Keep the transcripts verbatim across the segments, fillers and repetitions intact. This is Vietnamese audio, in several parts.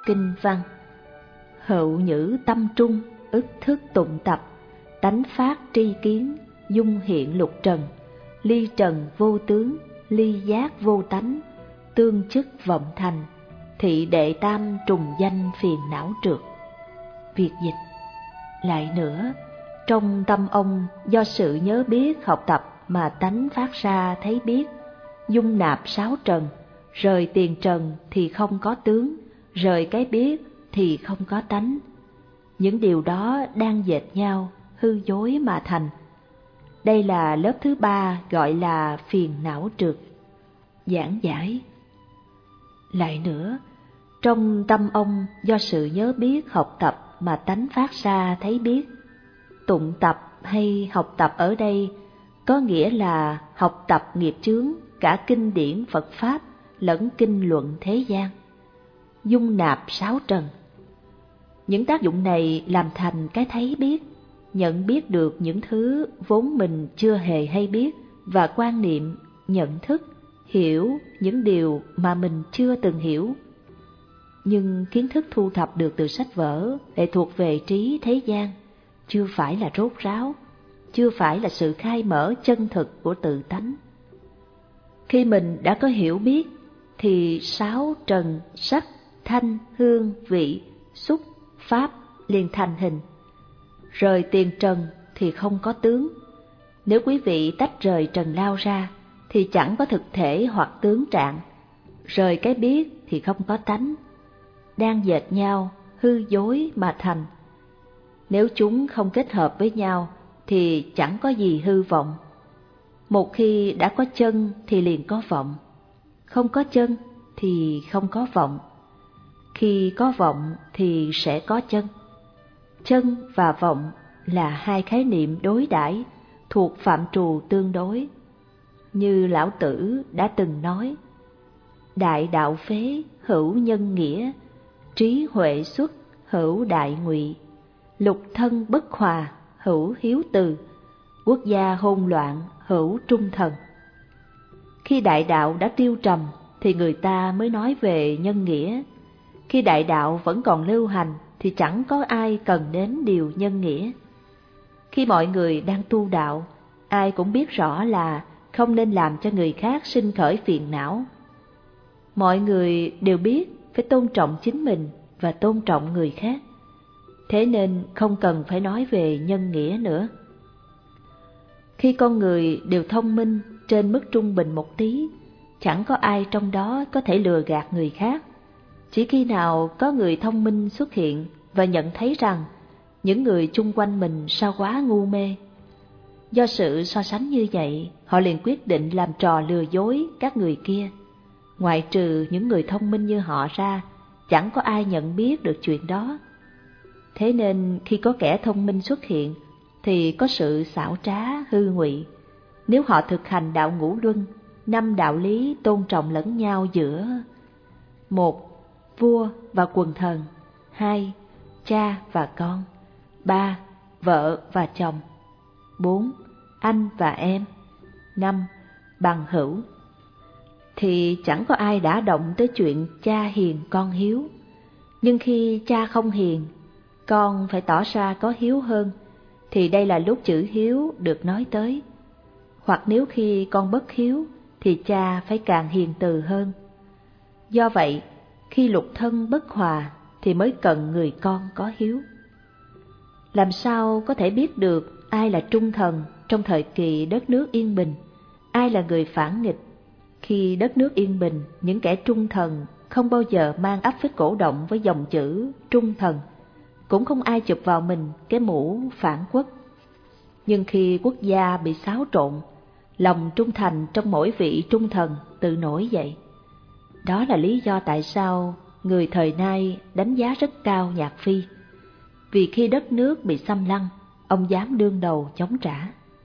kinh văn. Hữu nhữ tâm trung, ức thức tụng tập, tánh phát tri kiến, dung hiện lục trần, ly trần vô tướng, ly giác vô tánh, tương chức vọng thành, thị đệ tam trùng danh phiền não trượt. Việt dịch. Lại nữa, trong tâm ông do sự nhớ biết học tập mà tánh phát ra thấy biết, dung nạp sáu trần, rời tiền trần thì không có tướng, rời cái biết thì không có tánh. Những điều đó đang dệt nhau, hư dối mà thành. Đây là lớp thứ ba gọi là phiền não trượt. Giảng giải. Lại nữa, trong tâm ông do sự nhớ biết học tập mà tánh phát ra thấy biết. Tụng tập hay học tập ở đây có nghĩa là học tập nghiệp chướng cả kinh điển Phật Pháp lẫn kinh luận thế gian. Dung nạp sáu trần. Những tác dụng này làm thành cái thấy biết, nhận biết được những thứ vốn mình chưa hề hay biết và quan niệm, nhận thức, hiểu những điều mà mình chưa từng hiểu. Nhưng kiến thức thu thập được từ sách vở lại thuộc về trí thế gian, chưa phải là rốt ráo, chưa phải là sự khai mở chân thực của tự tánh. Khi mình đã có hiểu biết thì sáu trần sắc, thanh, hương, vị, xúc, pháp liền thành hình. Rời tiền trần thì không có tướng. Nếu quý vị tách rời trần lao ra thì chẳng có thực thể hoặc tướng trạng. Rời cái biết thì không có tánh. Đang dệt nhau, hư dối mà thành. Nếu chúng không kết hợp với nhau thì chẳng có gì hư vọng. Một khi đã có chân thì liền có vọng. Không có chân thì không có vọng. Khi có vọng thì sẽ có chân. Chân và vọng là hai khái niệm đối đãi thuộc phạm trù tương đối. Như Lão Tử đã từng nói, đại đạo phế hữu nhân nghĩa, trí huệ xuất hữu đại ngụy, lục thân bất hòa hữu hiếu từ, quốc gia hỗn loạn hữu trung thần. Khi đại đạo đã tiêu trầm thì người ta mới nói về nhân nghĩa. Khi đại đạo vẫn còn lưu hành thì chẳng có ai cần đến điều nhân nghĩa. Khi mọi người đang tu đạo, ai cũng biết rõ là không nên làm cho người khác sinh khởi phiền não. Mọi người đều biết phải tôn trọng chính mình và tôn trọng người khác. Thế nên không cần phải nói về nhân nghĩa nữa. Khi con người đều thông minh trên mức trung bình một tí, chẳng có ai trong đó có thể lừa gạt người khác. Chỉ khi nào có người thông minh xuất hiện và nhận thấy rằng những người chung quanh mình sao quá ngu mê. Do sự so sánh như vậy, họ liền quyết định làm trò lừa dối các người kia. Ngoại trừ những người thông minh như họ ra, chẳng có ai nhận biết được chuyện đó. Thế nên khi có kẻ thông minh xuất hiện, thì có sự xảo trá hư ngụy. Nếu họ thực hành đạo ngũ luân, năm đạo lý tôn trọng lẫn nhau giữa một vua và quần thần, hai cha và con, ba vợ và chồng, bốn anh và em, năm bằng hữu, thì chẳng có ai đã động tới chuyện cha hiền con hiếu. Nhưng khi cha không hiền, con phải tỏ ra có hiếu hơn, thì đây là lúc chữ hiếu được nói tới. Hoặc nếu khi con bất hiếu, thì cha phải càng hiền từ hơn. Do vậy, khi lục thân bất hòa, thì mới cần người con có hiếu. Làm sao có thể biết được ai là trung thần trong thời kỳ đất nước yên bình, ai là người phản nghịch? Khi đất nước yên bình, những kẻ trung thần không bao giờ mang áp phích cổ động với dòng chữ trung thần, cũng không ai chụp vào mình cái mũ phản quốc. Nhưng khi quốc gia bị xáo trộn, lòng trung thành trong mỗi vị trung thần tự nổi dậy. Đó là lý do tại sao người thời nay đánh giá rất cao Nhạc Phi. Vì khi đất nước bị xâm lăng, ông dám đương đầu chống trả.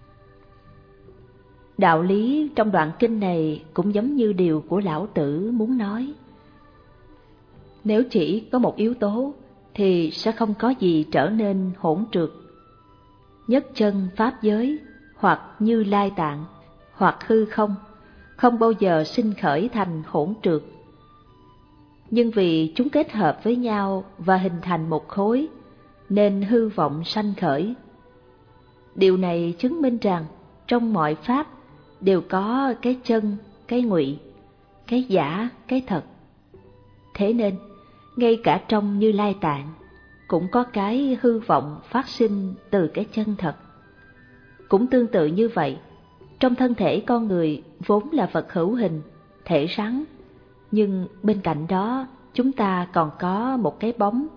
Đạo lý trong đoạn kinh này cũng giống như điều của Lão Tử muốn nói. Nếu chỉ có một yếu tố thì sẽ không có gì trở nên hỗn trượt. Nhất chân pháp giới, hoặc Như Lai Tạng, hoặc hư không, không bao giờ sinh khởi thành hỗn trượt. nhưng vì chúng kết hợp với nhau và hình thành một khối, nên hư vọng sanh khởi. Điều này chứng minh rằng trong mọi pháp đều có cái chân, cái ngụy, cái giả, cái thật. Thế nên, ngay cả trong Như Lai Tạng, cũng có cái hư vọng phát sinh từ cái chân thật. Cũng tương tự như vậy, trong thân thể con người vốn là vật hữu hình, thể rắn, nhưng bên cạnh đó chúng ta còn có một cái bóng.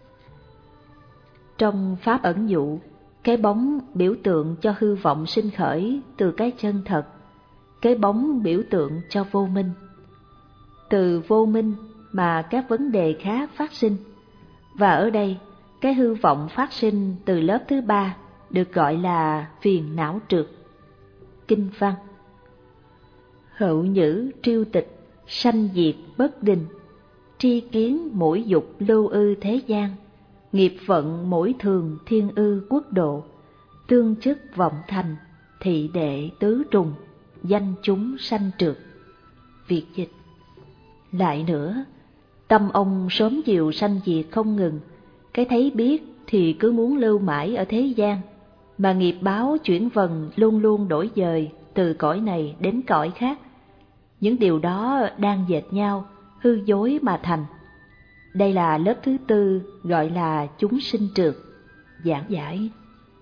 Trong pháp ẩn dụ, cái bóng biểu tượng cho hư vọng sinh khởi từ cái chân thật, cái bóng biểu tượng cho vô minh. Từ vô minh mà các vấn đề khác phát sinh, và ở đây cái hư vọng phát sinh từ lớp thứ ba được gọi là phiền não trượt. Kinh văn: Hữu nhữ triêu tịch, sanh diệt bất định, tri kiến mỗi dục lưu ư thế gian, nghiệp vận mỗi thường thiên ư quốc độ, tương chức vọng thành, thị đệ tứ trùng, danh chúng sanh trượt. Việt dịch: Lại nữa, tâm ông sớm chiều sanh diệt không ngừng, cái thấy biết thì cứ muốn lưu mãi ở thế gian, mà nghiệp báo chuyển vần luôn luôn đổi dời từ cõi này đến cõi khác. Những điều đó đang dệt nhau, hư dối mà thành. Đây là lớp thứ tư gọi là chúng sinh trượt. Giảng giải: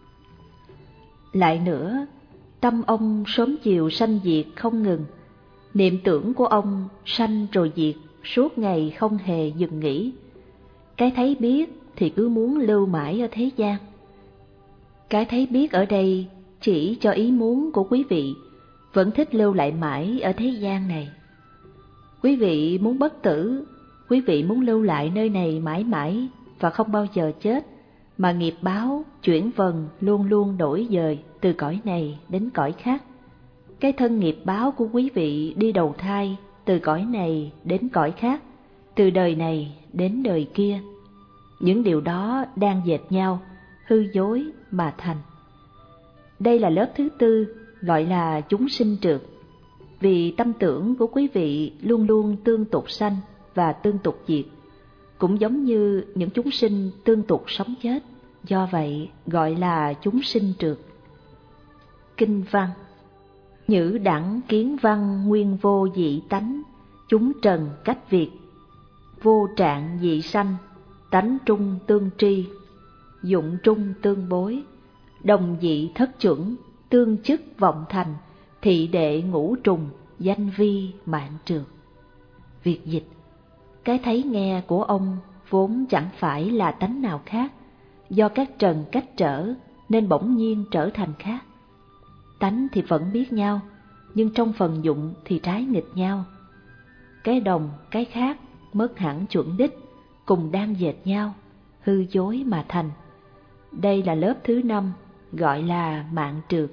Lại nữa, tâm ông sớm chiều sanh diệt không ngừng, niệm tưởng của ông sanh rồi diệt suốt ngày không hề dừng nghỉ. Cái thấy biết thì cứ muốn lưu mãi ở thế gian. Cái thấy biết ở đây chỉ cho ý muốn của quý vị, vẫn thích lưu lại mãi ở thế gian này. Quý vị muốn bất tử, quý vị muốn lưu lại nơi này mãi mãi và không bao giờ chết, mà nghiệp báo chuyển vần luôn luôn đổi dời từ cõi này đến cõi khác. Cái thân nghiệp báo của quý vị đi đầu thai từ cõi này đến cõi khác, từ đời này đến đời kia. Những điều đó đang dệt nhau, hư dối mà thành. Đây là lớp thứ tư gọi là chúng sinh trượt, vì tâm tưởng của quý vị luôn luôn tương tục sanh và tương tục diệt, cũng giống như những chúng sinh tương tục sống chết, do vậy gọi là chúng sinh trượt. Kinh văn: Nhữ đẳng kiến văn nguyên vô dị tánh, chúng trần cách việt, vô trạng dị sanh, tánh trung tương tri, dụng trung tương bối, đồng dị thất chuẩn, tương chức vọng thành, thị đệ ngũ trùng, danh vi mạng trượt. Việt dịch: Cái thấy nghe của ông vốn chẳng phải là tánh nào khác, do các trần cách trở nên bỗng nhiên trở thành khác. Tánh thì vẫn biết nhau, nhưng trong phần dụng thì trái nghịch nhau. Cái đồng, cái khác mất hẳn chuẩn đích, cùng đang dệt nhau, hư dối mà thành. Đây là lớp thứ năm, gọi là mạng trượt.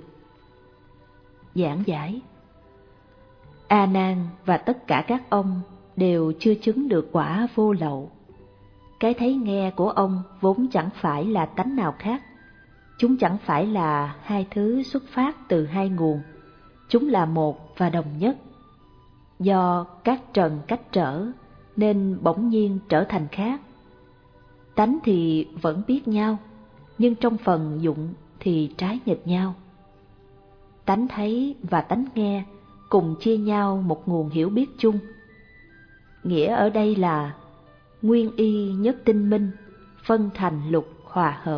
Giảng giải: A Nan và tất cả các ông đều chưa chứng được quả vô lậu. Cái thấy nghe của ông vốn chẳng phải là tánh nào khác. Chúng chẳng phải là hai thứ xuất phát từ hai nguồn, chúng là một và đồng nhất. Do các trần cách trở nên bỗng nhiên trở thành khác. Tánh thì vẫn biết nhau, nhưng trong phần dụng thì trái nghịch nhau. Tánh thấy và tánh nghe cùng chia nhau một nguồn hiểu biết chung. Nghĩa ở đây là nguyên y nhất tinh minh, phân thành lục hòa hợp.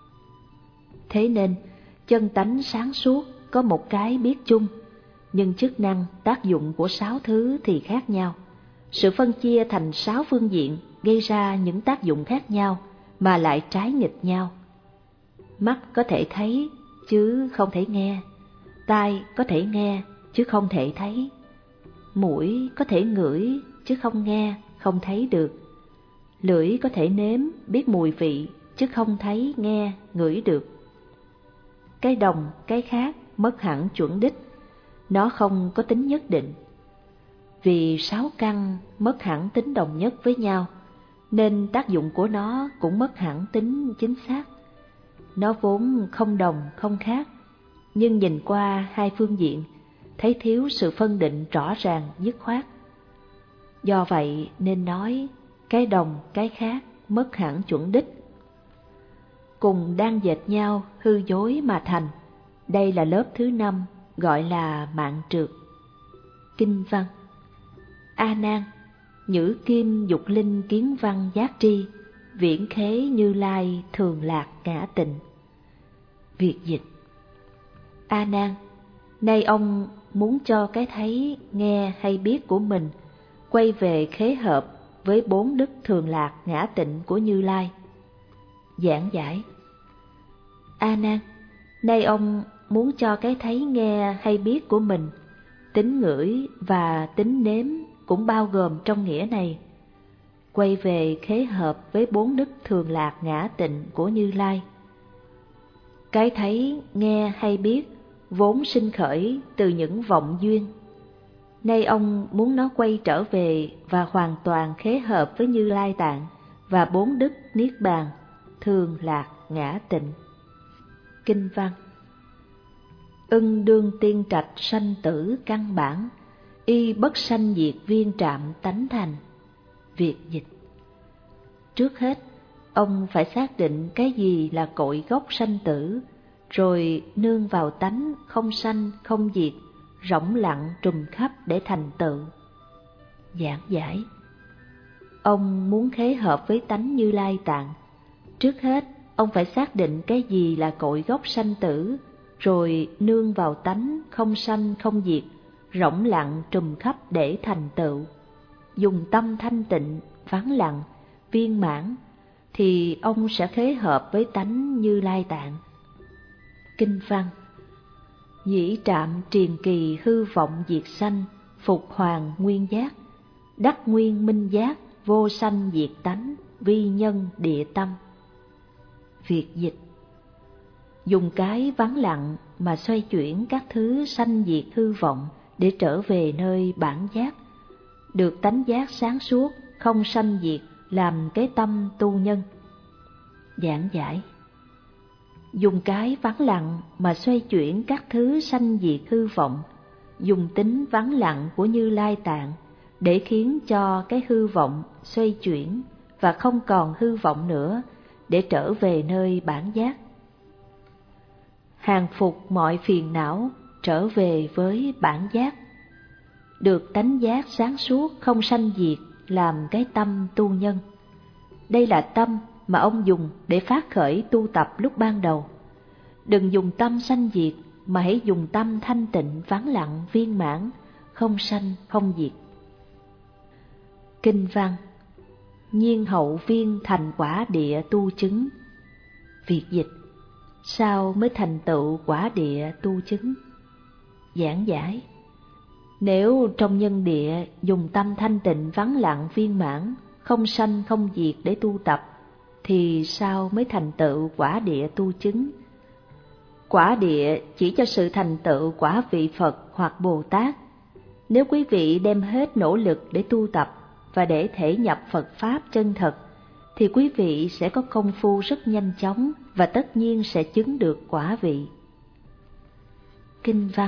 Thế nên, chân tánh sáng suốt có một cái biết chung, nhưng chức năng tác dụng của sáu thứ thì khác nhau. Sự phân chia thành sáu phương diện gây ra những tác dụng khác nhau mà lại trái nghịch nhau. Mắt có thể thấy chứ không thể nghe, tai có thể nghe chứ không thể thấy, mũi có thể ngửi chứ không nghe, không thấy được, lưỡi có thể nếm biết mùi vị chứ không thấy, nghe, ngửi được. Cái đồng, cái khác mất hẳn chuẩn đích, nó không có tính nhất định. Vì sáu căn mất hẳn tính đồng nhất với nhau, nên tác dụng của nó cũng mất hẳn tính chính xác. Nó vốn không đồng không khác, nhưng nhìn qua hai phương diện, thấy thiếu sự phân định rõ ràng dứt khoát. Do vậy nên nói cái đồng cái khác mất hẳn chuẩn đích. Cùng đang dệt nhau hư dối mà thành. Đây là lớp thứ năm, gọi là mạng trượt. Kinh văn. A Nan, nhữ kim dục linh kiến văn giác tri, viễn khế Như Lai thường lạc ngã tịnh. Việt dịch. A Nan, nay ông muốn cho cái thấy, nghe hay biết của mình quay về khế hợp với bốn đức thường lạc ngã tịnh của Như Lai. Giảng giải. A Nan, nay ông muốn cho cái thấy, nghe hay biết của mình, tính ngửi và tính nếm cũng bao gồm trong nghĩa này, quay về khế hợp với bốn đức thường lạc ngã tịnh của Như Lai. Cái thấy, nghe hay biết vốn sinh khởi từ những vọng duyên. Nay ông muốn nó quay trở về và hoàn toàn khế hợp với Như Lai Tạng và bốn đức Niết Bàn, thường lạc ngã tịnh. Kinh văn. Ưng đương tiên trạch sanh tử căn bản, y bất sanh diệt viên trạm tánh thành. Việt dịch. Trước hết, ông phải xác định cái gì là cội gốc sanh tử, rồi nương vào tánh không sanh không diệt, rỗng lặng trùm khắp để thành tựu. Giảng giải. Ông muốn khế hợp với tánh Như Lai Tạng. Trước hết, ông phải xác định cái gì là cội gốc sanh tử, rồi nương vào tánh không sanh không diệt, rỗng lặng trùm khắp để thành tựu. Dùng tâm thanh tịnh, vắng lặng, viên mãn, thì ông sẽ khế hợp với tánh Như Lai Tạng. Kinh văn. Dĩ trạm triền kỳ hư vọng diệt sanh, phục hoàng nguyên giác, đắc nguyên minh giác, vô sanh diệt tánh, vi nhân địa tâm. Việt dịch. Dùng cái vắng lặng mà xoay chuyển các thứ sanh diệt hư vọng để trở về nơi bản giác, được tánh giác sáng suốt, không sanh diệt, làm cái tâm tu nhân. Giảng giải. Dùng cái vắng lặng mà xoay chuyển các thứ sanh diệt hư vọng, dùng tính vắng lặng của Như Lai Tạng để khiến cho cái hư vọng xoay chuyển và không còn hư vọng nữa, để trở về nơi bản giác. Hàng phục mọi phiền não, trở về với bản giác, được tánh giác sáng suốt không sanh diệt, làm cái tâm tu nhân. Đây là tâm mà ông dùng để phát khởi tu tập lúc ban đầu. Đừng dùng tâm sanh diệt, mà hãy dùng tâm thanh tịnh vắng lặng viên mãn, không sanh không diệt. Kinh văn. Nhiên hậu viên thành quả địa tu chứng. Việt dịch. Sao mới thành tựu quả địa tu chứng? Giảng giải. Nếu trong nhân địa dùng tâm thanh tịnh vắng lặng viên mãn, không sanh không diệt để tu tập, thì sao mới thành tựu quả địa tu chứng? Quả địa chỉ cho sự thành tựu quả vị Phật hoặc Bồ Tát. Nếu quý vị đem hết nỗ lực để tu tập và để thể nhập Phật Pháp chân thật, thì quý vị sẽ có công phu rất nhanh chóng và tất nhiên sẽ chứng được quả vị. Kinh văn.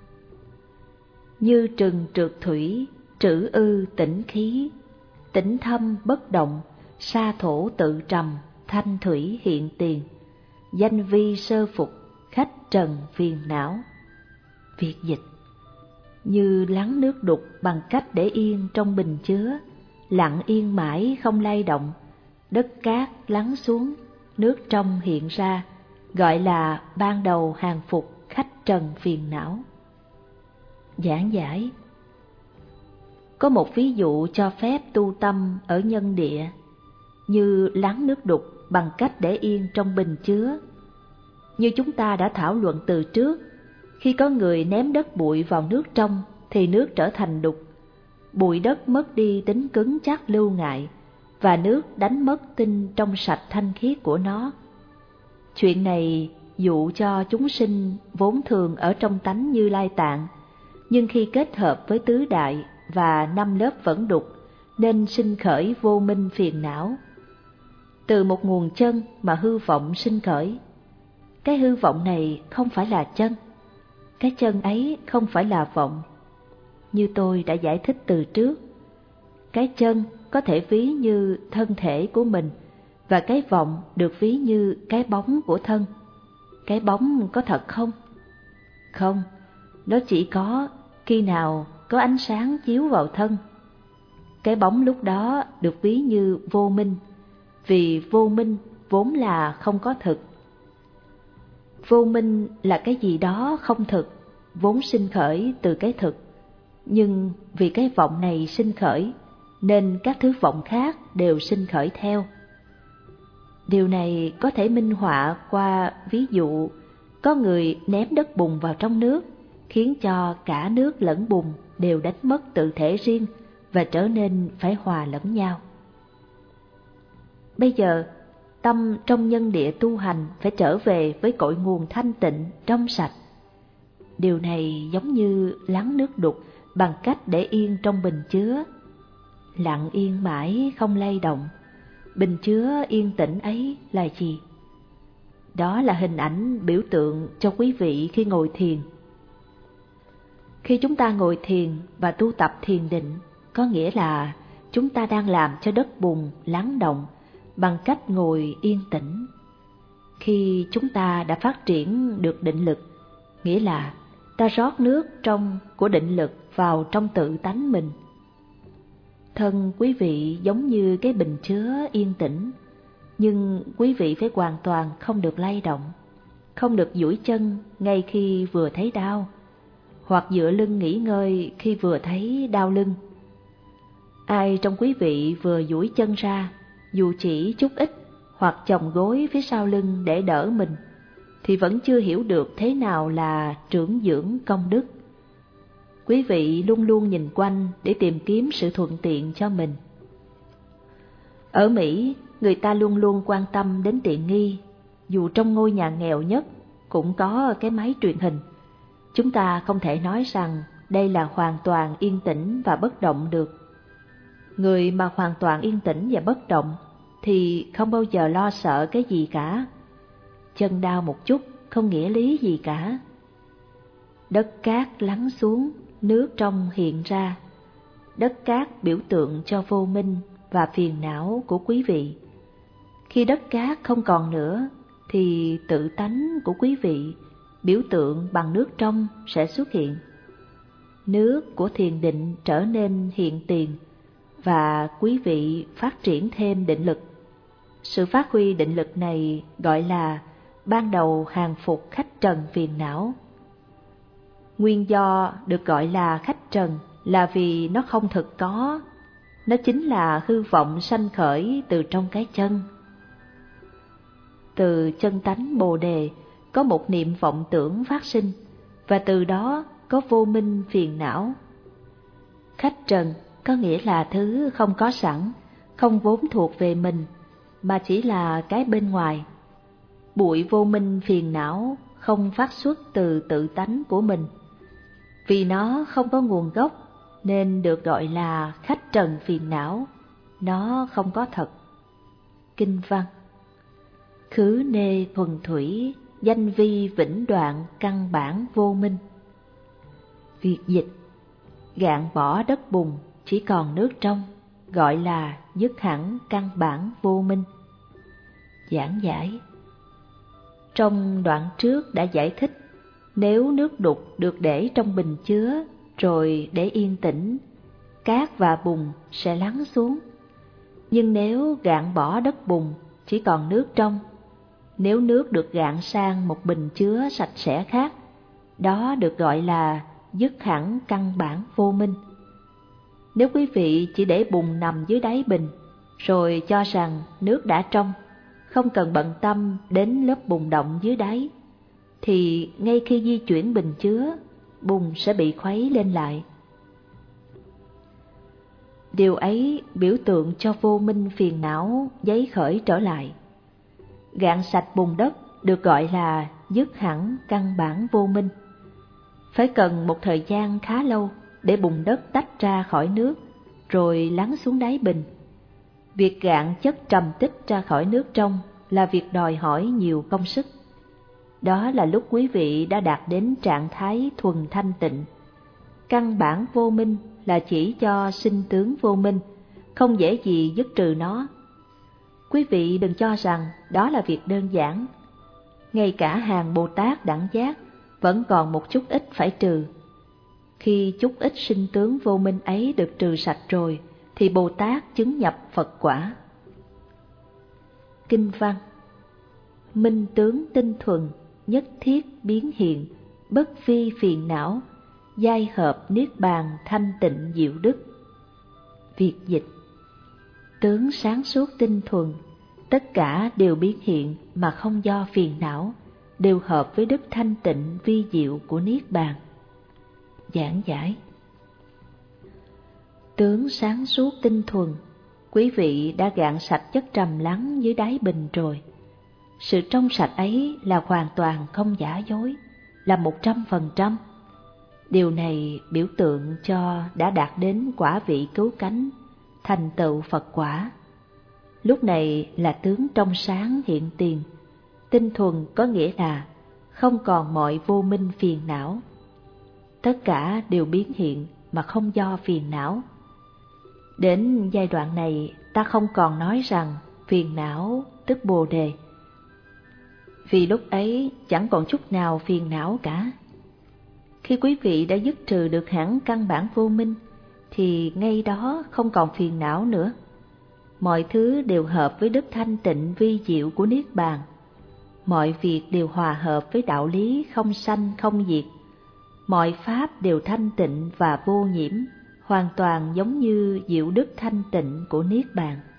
Như trừng trượt thủy, trữ ư tĩnh khí, tĩnh thâm bất động, sa thổ tự trầm, thanh thủy hiện tiền, danh vi sơ phục, khách trần phiền não. Việt dịch. Như lắng nước đục bằng cách để yên trong bình chứa, lặng yên mãi không lay động, đất cát lắng xuống, nước trong hiện ra, gọi là ban đầu hàng phục khách trần phiền não. Giảng giải. Có một ví dụ cho phép tu tâm ở nhân địa, như lắng nước đục bằng cách để yên trong bình chứa. Như chúng ta đã thảo luận từ trước, khi có người ném đất bụi vào nước trong thì nước trở thành đục, bụi đất mất đi tính cứng chắc lưu ngại, và nước đánh mất tinh trong sạch thanh khiết của nó. Chuyện này dụ cho chúng sinh vốn thường ở trong tánh Như Lai Tạng, nhưng khi kết hợp với tứ đại và năm lớp vẫn đục, nên sinh khởi vô minh phiền não. Từ một nguồn chân mà hư vọng sinh khởi. Cái hư vọng này không phải là chân, cái chân ấy không phải là vọng. Như tôi đã giải thích từ trước, cái chân có thể ví như thân thể của mình, và cái vọng được ví như cái bóng của thân. Cái bóng có thật không? Không, nó chỉ có khi nào có ánh sáng chiếu vào thân. Cái bóng lúc đó được ví như vô minh, vì vô minh vốn là không có thực. Vô minh là cái gì đó không thực, vốn sinh khởi từ cái thực. Nhưng vì cái vọng này sinh khởi, nên các thứ vọng khác đều sinh khởi theo. Điều này có thể minh họa qua ví dụ có người ném đất bùn vào trong nước, khiến cho cả nước lẫn bùn đều đánh mất tự thể riêng và trở nên phải hòa lẫn nhau. Bây giờ, tâm trong nhân địa tu hành phải trở về với cội nguồn thanh tịnh, trong sạch. Điều này giống như lắng nước đục bằng cách để yên trong bình chứa. Lặng yên mãi không lay động. Bình chứa yên tĩnh ấy là gì? Đó là hình ảnh biểu tượng cho quý vị khi ngồi thiền. Khi chúng ta ngồi thiền và tu tập thiền định, có nghĩa là chúng ta đang làm cho đất bùn lắng động bằng cách ngồi yên tĩnh. Khi chúng ta đã phát triển được định lực, nghĩa là ta rót nước trong của định lực vào trong tự tánh mình. Thân quý vị giống như cái bình chứa yên tĩnh, nhưng quý vị phải hoàn toàn không được lay động, không được duỗi chân ngay khi vừa thấy đau, hoặc dựa lưng nghỉ ngơi khi vừa thấy đau lưng. Ai trong quý vị vừa duỗi chân ra, dù chỉ chút ít, hoặc chồng gối phía sau lưng để đỡ mình, thì vẫn chưa hiểu được thế nào là trưởng dưỡng công đức. Quý vị luôn luôn nhìn quanh để tìm kiếm sự thuận tiện cho mình. Ở Mỹ, người ta luôn luôn quan tâm đến tiện nghi, dù trong ngôi nhà nghèo nhất cũng có cái máy truyền hình. Chúng ta không thể nói rằng đây là hoàn toàn yên tĩnh và bất động được. Người mà hoàn toàn yên tĩnh và bất động thì không bao giờ lo sợ cái gì cả. Chân đau một chút không nghĩa lý gì cả. Đất cát lắng xuống, nước trong hiện ra. Đất cát biểu tượng cho vô minh và phiền não của quý vị. Khi đất cát không còn nữa, thì tự tánh của quý vị, biểu tượng bằng nước trong, sẽ xuất hiện. Nước của thiền định trở nên hiện tiền, và quý vị phát triển thêm định lực. Sự phát huy định lực này gọi là ban đầu hàng phục khách trần phiền não. Nguyên do được gọi là khách trần là vì nó không thực có, nó chính là hư vọng sanh khởi từ trong cái chân. Từ chân tánh Bồ Đề có một niệm vọng tưởng phát sinh, và từ đó có vô minh phiền não. Khách trần có nghĩa là thứ không có sẵn, không vốn thuộc về mình, mà chỉ là cái bên ngoài. Bụi vô minh phiền não không phát xuất từ tự tánh của mình. Vì nó không có nguồn gốc nên được gọi là khách trần phiền não, nó không có thật. Kinh văn: khứ nê thuần thủy, danh vi vĩnh đoạn căn bản vô minh. Việt dịch: gạn bỏ đất bùn, chỉ còn nước trong, gọi là dứt hẳn căn bản vô minh. Giảng giải: trong đoạn trước đã giải thích, nếu nước đục được để trong bình chứa rồi để yên tĩnh, cát và bùn sẽ lắng xuống. Nhưng nếu gạn bỏ đất bùn, chỉ còn nước trong, nếu nước được gạn sang một bình chứa sạch sẽ khác, đó được gọi là dứt hẳn căn bản vô minh. Nếu quý vị chỉ để bùn nằm dưới đáy bình, rồi cho rằng nước đã trong, không cần bận tâm đến lớp bùn động dưới đáy, thì ngay khi di chuyển bình chứa, bùn sẽ bị khuấy lên lại. Điều ấy biểu tượng cho vô minh phiền não giấy khởi trở lại. Gạn sạch bùn đất được gọi là dứt hẳn căn bản vô minh. Phải cần một thời gian khá lâu để bùn đất tách ra khỏi nước, rồi lắng xuống đáy bình. Việc gạn chất trầm tích ra khỏi nước trong là việc đòi hỏi nhiều công sức. Đó là lúc quý vị đã đạt đến trạng thái thuần thanh tịnh. Căn bản vô minh là chỉ cho sinh tướng vô minh, không dễ gì dứt trừ nó. Quý vị đừng cho rằng đó là việc đơn giản. Ngay cả hàng Bồ Tát đẳng giác vẫn còn một chút ít phải trừ. Khi chút ít sinh tướng vô minh ấy được trừ sạch rồi, thì Bồ Tát chứng nhập Phật quả. Kinh văn: minh tướng tinh thuần, nhất thiết biến hiện, bất vi phiền não, giai hợp niết bàn thanh tịnh diệu đức. Việt dịch: tướng sáng suốt tinh thuần, tất cả đều biến hiện mà không do phiền não, đều hợp với đức thanh tịnh vi diệu của niết bàn. Giảng giải: tướng sáng suốt tinh thuần, quý vị đã gạn sạch chất trầm lắng dưới đáy bình rồi. Sự trong sạch ấy là hoàn toàn không giả dối, là một trăm phần trăm. Điều này biểu tượng cho đã đạt đến quả vị cứu cánh, thành tựu Phật quả. Lúc này là tướng trong sáng hiện tiền. Tinh thuần có nghĩa là không còn mọi vô minh phiền não. Tất cả đều biến hiện mà không do phiền não. Đến giai đoạn này, ta không còn nói rằng phiền não tức Bồ Đề, vì lúc ấy chẳng còn chút nào phiền não cả. Khi quý vị đã dứt trừ được hẳn căn bản vô minh, thì ngay đó không còn phiền não nữa. Mọi thứ đều hợp với đức thanh tịnh vi diệu của Niết Bàn. Mọi việc đều hòa hợp với đạo lý không sanh không diệt. Mọi pháp đều thanh tịnh và vô nhiễm, hoàn toàn giống như diệu đức thanh tịnh của Niết Bàn.